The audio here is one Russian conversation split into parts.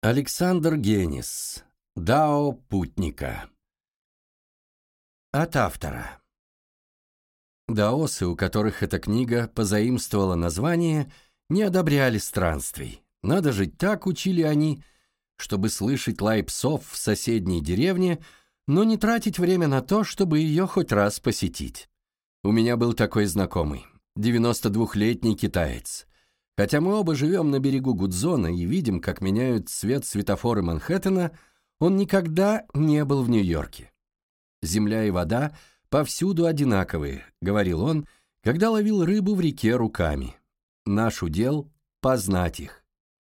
Александр Генис. Дао путника. От автора. Даосы, у которых эта книга позаимствовала название, не одобряли странствий. Надо жить так, учили они, чтобы слышать лай псов в соседней деревне, но не тратить время на то, чтобы ее хоть раз посетить. У меня был такой знакомый, 92-летний китаец. Хотя мы оба живем на берегу Гудзона и видим, как меняют цвет светофоры Манхэттена, он никогда не был в Нью-Йорке. «Земля и вода повсюду одинаковые», — говорил он, когда ловил рыбу в реке руками. «Наш удел — познать их».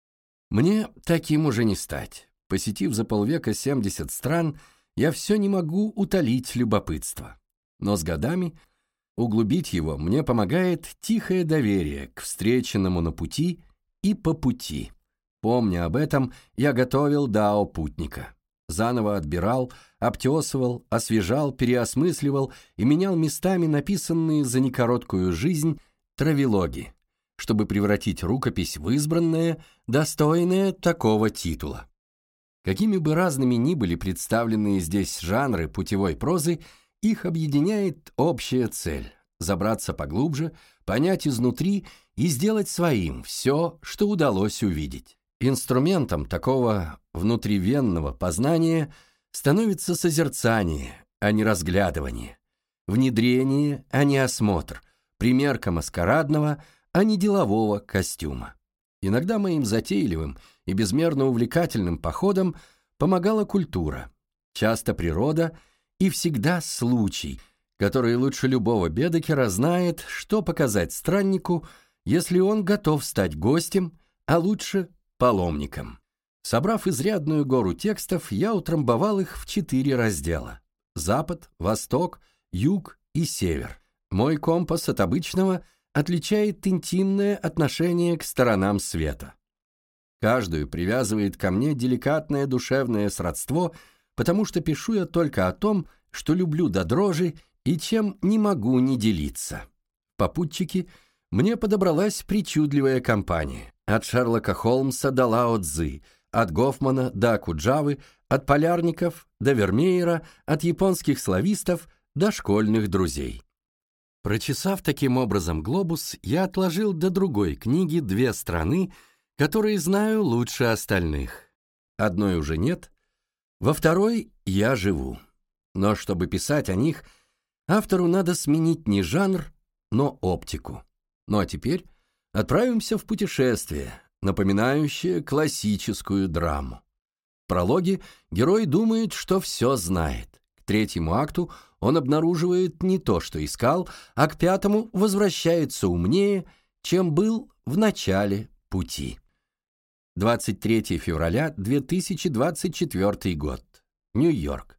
Мне таким уже не стать. Посетив за полвека 70 стран, я все не могу утолить любопытство. Но с годами углубить его мне помогает тихое доверие к встреченному на пути и по пути. Помня об этом, я готовил Дао путника. Заново отбирал, обтесывал, освежал, переосмысливал и менял местами написанные за некороткую жизнь травелоги, чтобы превратить рукопись в избранное, достойное такого титула. Какими бы разными ни были представленные здесь жанры путевой прозы, их объединяет общая цель – забраться поглубже, понять изнутри и сделать своим все, что удалось увидеть. Инструментом такого внутривенного познания становится созерцание, а не разглядывание, внедрение, а не осмотр, примерка маскарадного, а не делового костюма. Иногда моим затейливым и безмерно увлекательным походам помогала культура, часто природа и всегда случай, который лучше любого бедокера знает, что показать страннику, если он готов стать гостем, а лучше паломником. Собрав изрядную гору текстов, я утрамбовал их в 4 раздела: Запад, Восток, Юг и Север. Мой компас от обычного отличает интимное отношение к сторонам света. Каждую привязывает ко мне деликатное душевное сродство, потому что пишу я только о том, что люблю до дрожи и чем не могу не делиться. Попутчики мне подобралась причудливая компания. От Шерлока Холмса до Лао Цзы, от Гофмана до Окуджавы, от полярников до Вермеера, от японских славистов до школьных друзей. Прочесав таким образом глобус, я отложил до другой книги 2 страны, которые знаю лучше остальных. Одной уже нет, во второй я живу. Но чтобы писать о них, автору надо сменить не жанр, но оптику. Ну а теперь отправимся в путешествие, напоминающее классическую драму. В прологе герой думает, что все знает. К 3-му акту он обнаруживает не то, что искал, а к 5-му возвращается умнее, чем был в начале пути. 23 февраля 2024 год. Нью-Йорк.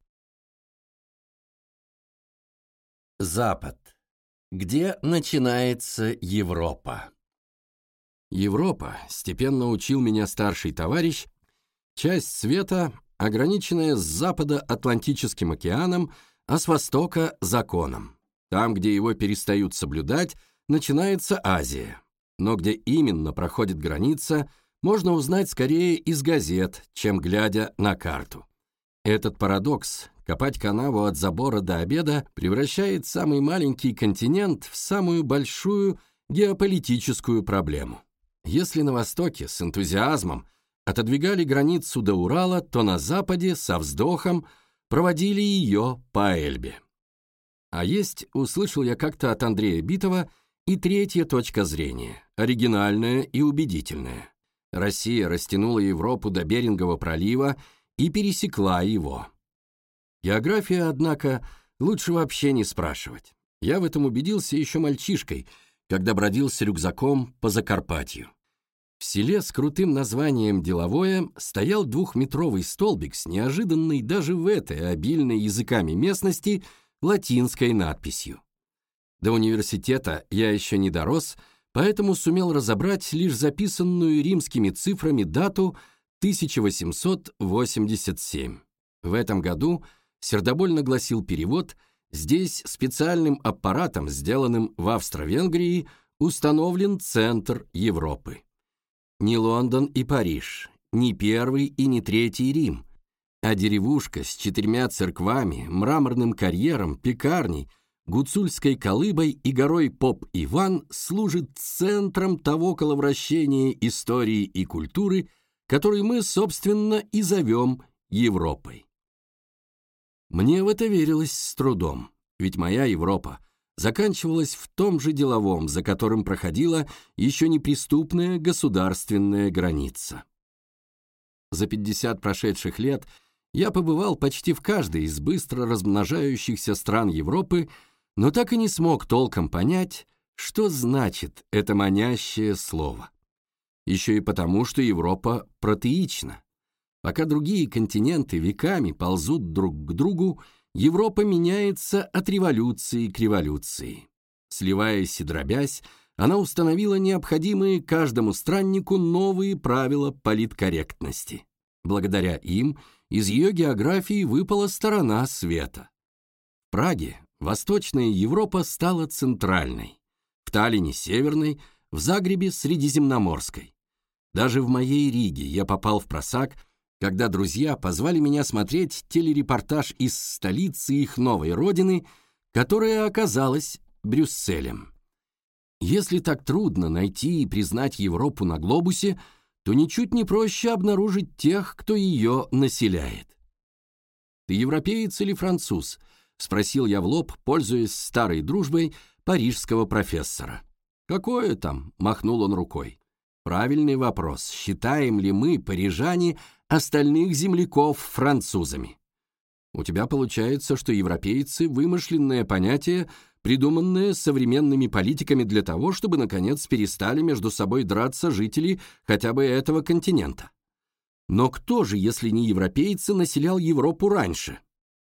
Запад. Где начинается Европа? Европа, степенно учил меня старший товарищ, часть света, ограниченная с запада Атлантическим океаном, а с востока – законом. Там, где его перестают соблюдать, начинается Азия. Но где именно проходит граница, можно узнать скорее из газет, чем глядя на карту. Этот парадокс – копать канаву от забора до обеда – превращает самый маленький континент в самую большую геополитическую проблему. Если на востоке с энтузиазмом отодвигали границу до Урала, то на западе со вздохом проводили ее по Эльбе. А есть, услышал я как-то от Андрея Битова, и 3-я точка зрения, оригинальная и убедительная. Россия растянула Европу до Берингова пролива и пересекла его. География, однако, лучше вообще не спрашивать. Я в этом убедился еще мальчишкой, когда бродил с рюкзаком по Закарпатью. В селе с крутым названием Деловое стоял 2-метровый столбик с неожиданной даже в этой обильной языками местности латинской надписью. До университета я еще не дорос, поэтому сумел разобрать лишь записанную римскими цифрами дату 1887. В этом году, сердобольно гласил перевод, здесь специальным аппаратом, сделанным в Австро-Венгрии, установлен центр Европы. Не Лондон и Париж, не Первый и не Третий Рим, а деревушка с 4 церквами, мраморным карьером, пекарней, гуцульской колыбой и горой Поп-Иван служит центром того коловращения истории и культуры, который мы, собственно, и зовем Европой. Мне в это верилось с трудом, ведь моя Европа заканчивалась в том же деловом, за которым проходила еще неприступная государственная граница. За 50 прошедших лет я побывал почти в каждой из быстро размножающихся стран Европы, но так и не смог толком понять, что значит это манящее слово. Еще и потому, что Европа протеична. Пока другие континенты веками ползут друг к другу, Европа меняется от революции к революции. Сливаясь и дробясь, она установила необходимые каждому страннику новые правила политкорректности. Благодаря им из ее географии выпала сторона света. В Праге Восточная Европа стала центральной, в Таллине — северной, в Загребе — средиземноморской. Даже в моей Риге я попал в просак, когда друзья позвали меня смотреть телерепортаж из столицы их новой родины, которая оказалась Брюсселем. Если так трудно найти и признать Европу на глобусе, то ничуть не проще обнаружить тех, кто ее населяет. «Ты европеец или француз?» — спросил я в лоб, пользуясь старой дружбой парижского профессора. «Какое там?» — махнул он рукой. «Правильный вопрос. Считаем ли мы, парижане, остальных земляков французами? У тебя получается, что европейцы — вымышленное понятие, придуманное современными политиками для того, чтобы, наконец, перестали между собой драться жители хотя бы этого континента. Но кто же, если не европейцы, населял Европу раньше?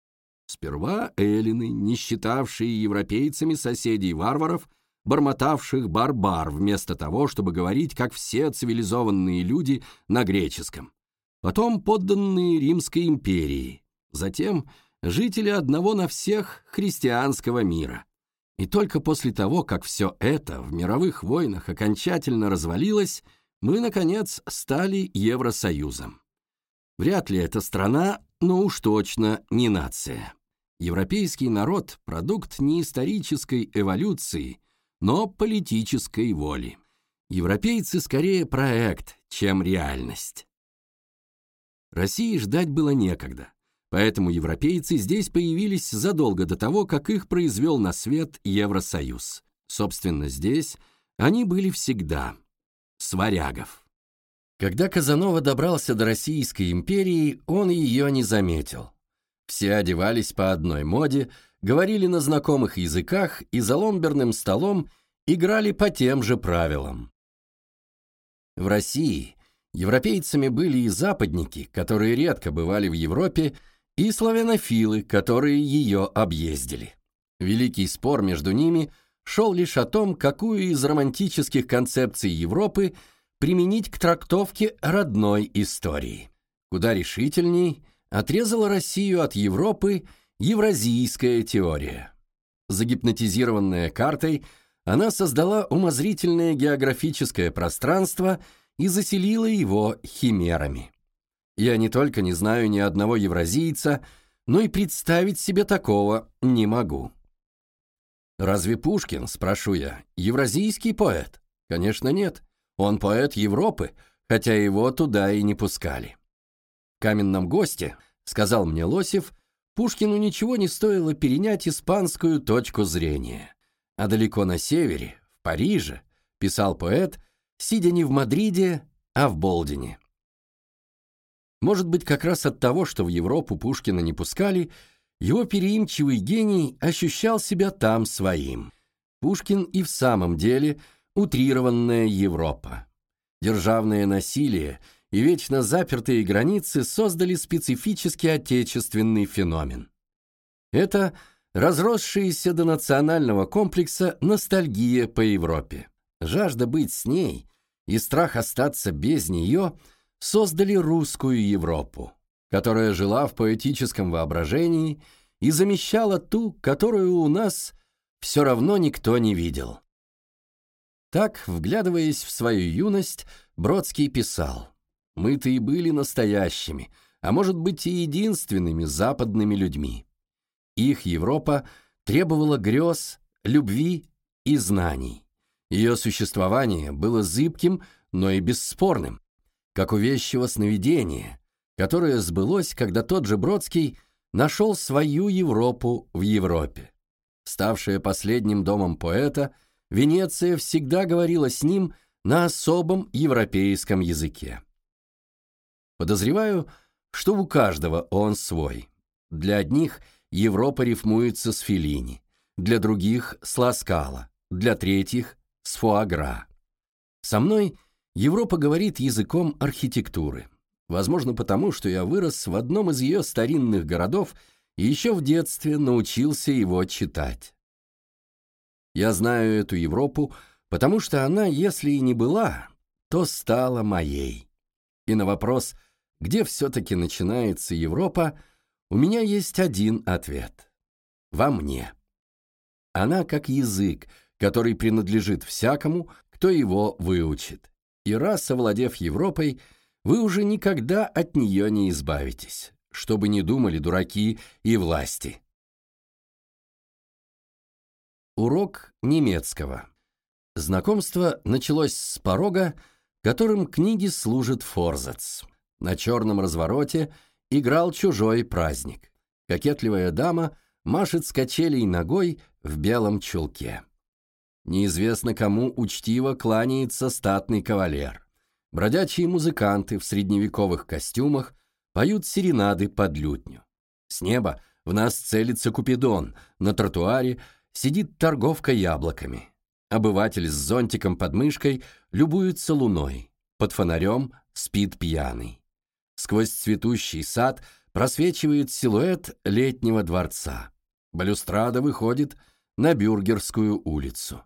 Сперва эллины, не считавшие европейцами соседей-варваров, бормотавших «барбар» вместо того, чтобы говорить, как все цивилизованные люди, на греческом. Потом подданные Римской империи. Затем жители одного на всех христианского мира. И только после того, как все это в мировых войнах окончательно развалилось, мы, наконец, стали Евросоюзом. Вряд ли это страна, но уж точно не нация. Европейский народ – продукт не исторической эволюции, но политической воли. Европейцы скорее проект, чем реальность. России ждать было некогда, поэтому европейцы здесь появились задолго до того, как их произвел на свет Евросоюз. Собственно, здесь они были всегда. С варягов. Когда Казанова добрался до Российской империи, он ее не заметил. Все одевались по одной моде, говорили на знакомых языках и за ломберным столом играли по тем же правилам. В России европейцами были и западники, которые редко бывали в Европе, и славянофилы, которые ее объездили. Великий спор между ними шел лишь о том, какую из романтических концепций Европы применить к трактовке родной истории. Куда решительней отрезала Россию от Европы евразийская теория. Загипнотизированная картой, она создала умозрительное географическое пространство и заселила его химерами. Я не только не знаю ни одного евразийца, но и представить себе такого не могу. Разве Пушкин, спрошу я, евразийский поэт? Конечно, нет. Он поэт Европы, хотя его туда и не пускали. В «Каменном госте», сказал мне Лосев, Пушкину ничего не стоило перенять испанскую точку зрения. А далеко на севере, в Париже, писал поэт, сидя не в Мадриде, а в Болдине. Может быть, как раз от того, что в Европу Пушкина не пускали, его переимчивый гений ощущал себя там своим. Пушкин и в самом деле утрированная Европа. Державное насилие и вечно запертые границы создали специфический отечественный феномен. Это разросшаяся до национального комплекса ностальгия по Европе. Жажда быть с ней и страх остаться без нее создали русскую Европу, которая жила в поэтическом воображении и замещала ту, которую у нас все равно никто не видел. Так, вглядываясь в свою юность, Бродский писал: Мы-то и были настоящими, а может быть и единственными западными людьми. Их Европа требовала грез, любви и знаний. Ее существование было зыбким, но и бесспорным, как у вещего сновидения, которое сбылось, когда тот же Бродский нашел свою Европу в Европе. Ставшая последним домом поэта, Венеция всегда говорила с ним на особом европейском языке. Подозреваю, что у каждого он свой. Для одних Европа рифмуется с Феллини, для других – с Ласкало, для третьих – с Фуагра. Со мной Европа говорит языком архитектуры. Возможно, потому, что я вырос в одном из ее старинных городов и еще в детстве научился его читать. Я знаю эту Европу, потому что она, если и не была, то стала моей. И на вопрос, где все-таки начинается Европа, у меня есть один ответ – во мне. Она как язык, который принадлежит всякому, кто его выучит. И раз овладев Европой, вы уже никогда от нее не избавитесь, что бы ни думали дураки и власти. Урок немецкого. Знакомство началось с порога, которым книги служит форзац. На черном развороте играл чужой праздник. Кокетливая дама машет с качелей ногой в белом чулке. Неизвестно кому учтиво кланяется статный кавалер. Бродячие музыканты в средневековых костюмах поют серенады под лютню. С неба в нас целится Купидон, на тротуаре сидит торговка яблоками. Обыватель с зонтиком под мышкой любуется луной, под фонарем спит пьяный. Сквозь цветущий сад просвечивает силуэт летнего дворца. Балюстрада выходит на Бюргерскую улицу.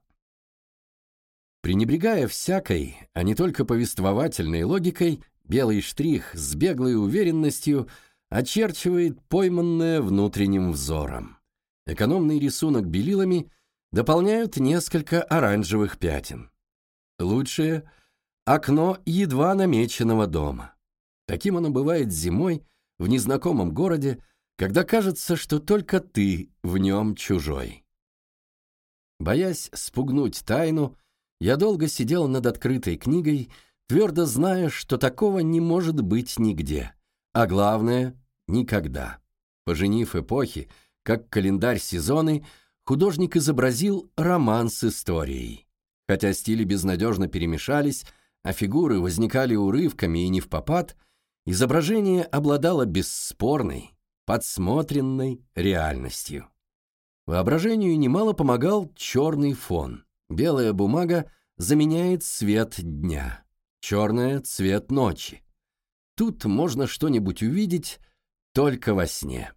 Пренебрегая всякой, а не только повествовательной логикой, белый штрих с беглой уверенностью очерчивает пойманное внутренним взором. Экономный рисунок белилами дополняют несколько оранжевых пятен. Лучшее — окно едва намеченного дома. Таким оно бывает зимой в незнакомом городе, когда кажется, что только ты в нем чужой. Боясь спугнуть тайну, я долго сидел над открытой книгой, твердо зная, что такого не может быть нигде, а главное — никогда. Поженив эпохи, как календарь сезоны, художник изобразил роман с историей. Хотя стили безнадежно перемешались, а фигуры возникали урывками и невпопад, изображение обладало бесспорной, подсмотренной реальностью. Воображению немало помогал черный фон. Белая бумага заменяет свет дня, черная — цвет ночи. Тут можно что-нибудь увидеть только во сне.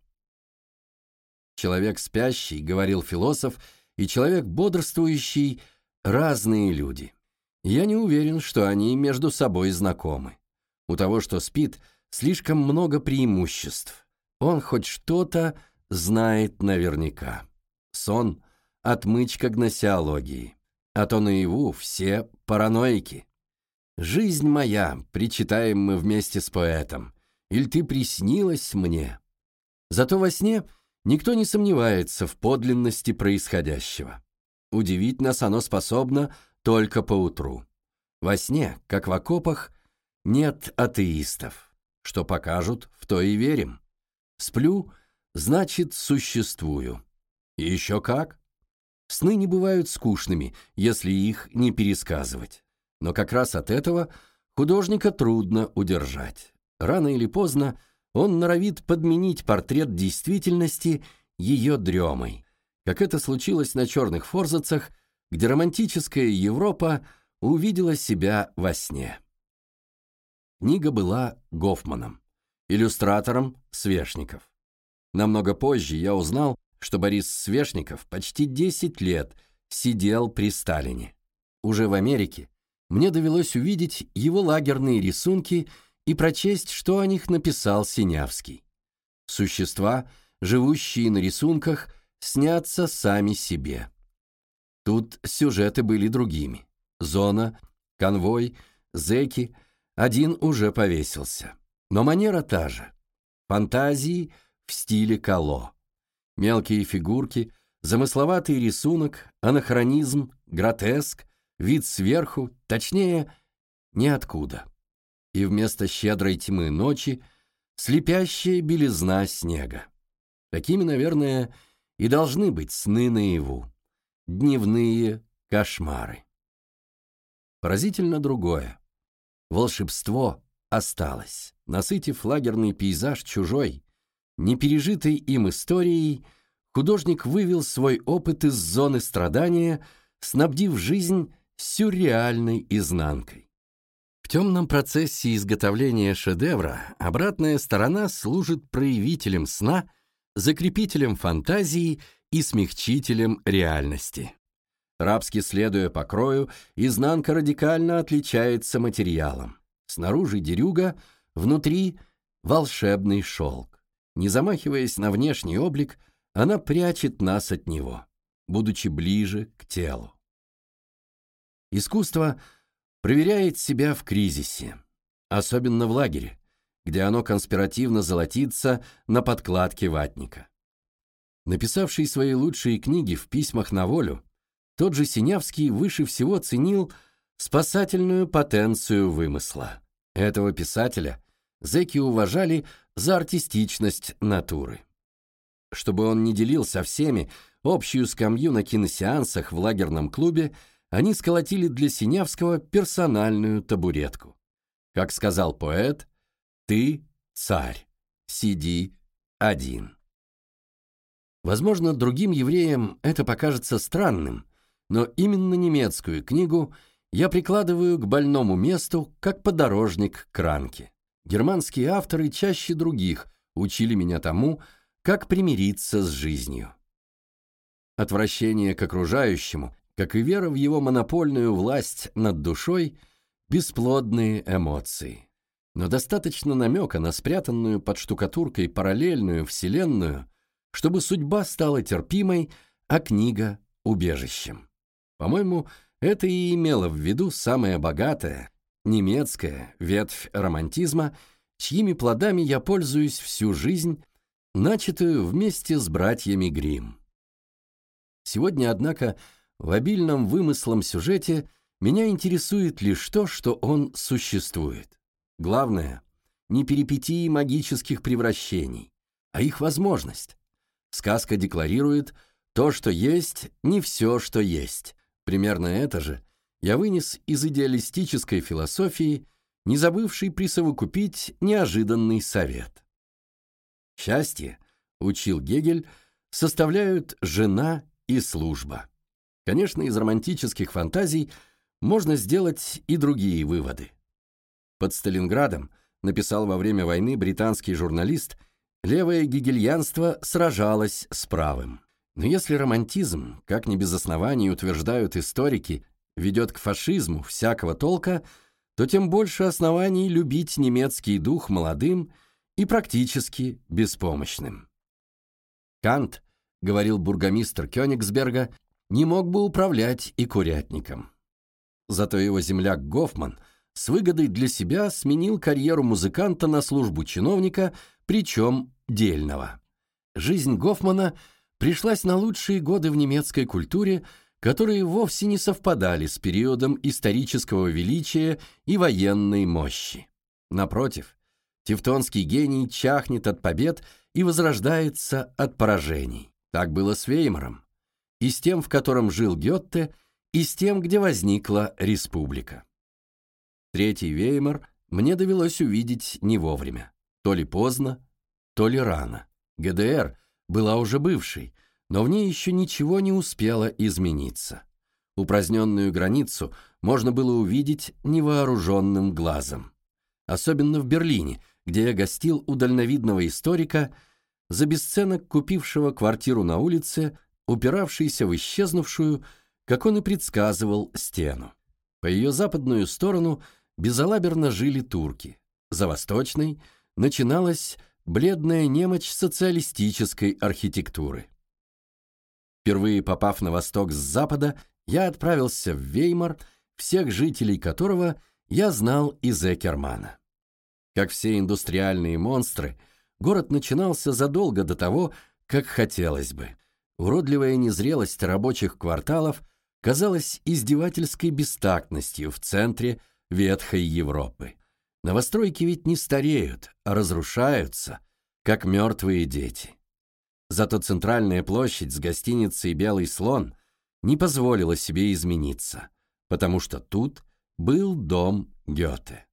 Человек спящий, говорил философ, и человек бодрствующий — разные люди. Я не уверен, что они между собой знакомы. У того, что спит, слишком много преимуществ. Он хоть что-то знает наверняка. Сон — отмычка гносеологии. А то наяву все параноики. «Жизнь моя», причитаем мы вместе с поэтом, «иль ты приснилась мне?» Зато во сне никто не сомневается в подлинности происходящего. Удивить нас оно способно только поутру. Во сне, как в окопах, нет атеистов. Что покажут, в то и верим. Сплю, значит, существую. И еще как. Сны не бывают скучными, если их не пересказывать. Но как раз от этого художника трудно удержать. Рано или поздно он норовит подменить портрет действительности ее дремой, как это случилось на черных форзацах, где романтическая Европа увидела себя во сне. Книга была Гофманом, иллюстратором Свешников. Намного позже я узнал, что Борис Свешников почти 10 лет сидел при Сталине. Уже в Америке мне довелось увидеть его лагерные рисунки и прочесть, что о них написал Синявский. Существа, живущие на рисунках, снятся сами себе. Тут сюжеты были другими. Зона, конвой, зэки, один уже повесился. Но манера та же. Фантазии в стиле Кало. Мелкие фигурки, замысловатый рисунок, анахронизм, гротеск, вид сверху, точнее, ниоткуда. И вместо щедрой тьмы ночи слепящая белизна снега. Такими, наверное, и должны быть сны наяву. Дневные кошмары. Поразительно другое. Волшебство осталось. Насытив лагерный пейзаж чужой, непережитой им историей, художник вывел свой опыт из зоны страдания, снабдив жизнь сюрреальной изнанкой. В темном процессе изготовления шедевра обратная сторона служит проявителем сна, закрепителем фантазии и смягчителем реальности. Рабски следуя покрою, изнанка радикально отличается материалом. Снаружи дерюга, внутри волшебный шелк. Не замахиваясь на внешний облик, она прячет нас от него, будучи ближе к телу. Искусство проверяет себя в кризисе, особенно в лагере, где оно конспиративно золотится на подкладке ватника. Написавший свои лучшие книги в письмах на волю, тот же Синявский выше всего ценил спасательную потенцию вымысла. Этого писателя зэки уважали за артистичность натуры. Чтобы он не делил со всеми общую скамью на киносеансах в лагерном клубе, они сколотили для Синявского персональную табуретку. Как сказал поэт, «Ты царь, сиди один». Возможно, другим евреям это покажется странным, но именно немецкую книгу я прикладываю к больному месту, как подорожник к ранке. Германские авторы чаще других учили меня тому, как примириться с жизнью. Отвращение к окружающему, как и вера в его монопольную власть над душой, бесплодные эмоции. Но достаточно намека на спрятанную под штукатуркой параллельную вселенную, чтобы судьба стала терпимой, а книга — убежищем. По-моему, это и имело в виду самая богатая, немецкая ветвь романтизма, чьими плодами я пользуюсь всю жизнь, начатую вместе с братьями Гримм. Сегодня, однако, в обильном вымыслом сюжете меня интересует лишь то, что он существует. Главное, не перипетии магических превращений, а их возможность. Сказка декларирует то, что есть, не все, что есть. Примерно это же я вынес из идеалистической философии, не забывшей присовокупить неожиданный совет. Счастье, учил Гегель, составляют жена и служба. Конечно, из романтических фантазий можно сделать и другие выводы. Под Сталинградом, написал во время войны британский журналист, левое гегельянство сражалось с правым. Но если романтизм, как не без оснований утверждают историки, ведет к фашизму всякого толка, то тем больше оснований любить немецкий дух молодым и практически беспомощным. Кант, говорил бургомистр Кёнигсберга, не мог бы управлять и курятником. Зато его земляк Гофман с выгодой для себя сменил карьеру музыканта на службу чиновника, причем дельного. Жизнь Гофмана пришлась на лучшие годы в немецкой культуре, которые вовсе не совпадали с периодом исторического величия и военной мощи. Напротив, тевтонский гений чахнет от побед и возрождается от поражений. Так было с Веймаром, и с тем, в котором жил Гёте, и с тем, где возникла республика. Третий Веймар мне довелось увидеть не вовремя. То ли поздно, то ли рано. ГДР была уже бывшей, но в ней еще ничего не успело измениться. Упраздненную границу можно было увидеть невооруженным глазом. Особенно в Берлине, где я гостил у дальновидного историка, за бесценок купившего квартиру на улице, упиравшейся в исчезнувшую, как он и предсказывал, стену. По ее западную сторону безалаберно жили турки. За восточной начиналась бледная немочь социалистической архитектуры. Впервые попав на восток с запада, я отправился в Веймар, всех жителей которого я знал и Зеккермана. Как все индустриальные монстры, город начинался задолго до того, как хотелось бы. Уродливая незрелость рабочих кварталов казалась издевательской бестактностью в центре ветхой Европы. Новостройки ведь не стареют, а разрушаются, как мертвые дети. Зато центральная площадь с гостиницей «Белый слон» не позволила себе измениться, потому что тут был дом Гёте.